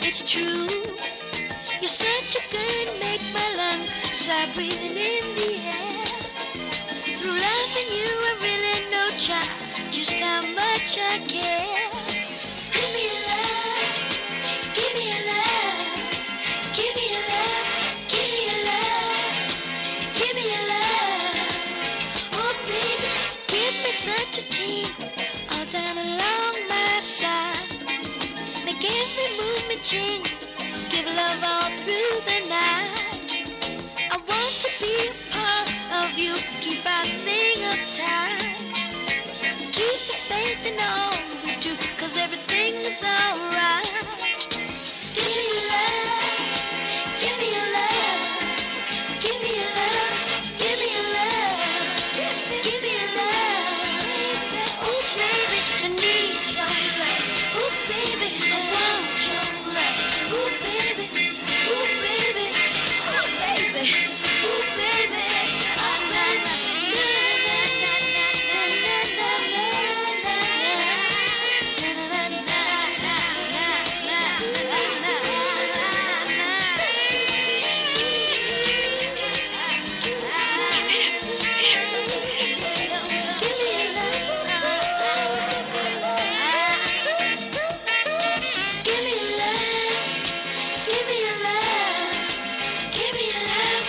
it's true. You're such a good, make my lungs start breathing in the air. Through loving you, I really know, child, just how much I care. Give me your love, give me your love, give me your love, give me your love, give me your love. Oh baby, give me such a team, all down along my side. Make every movement change, give love all through the night. I want to be a part of you, keep out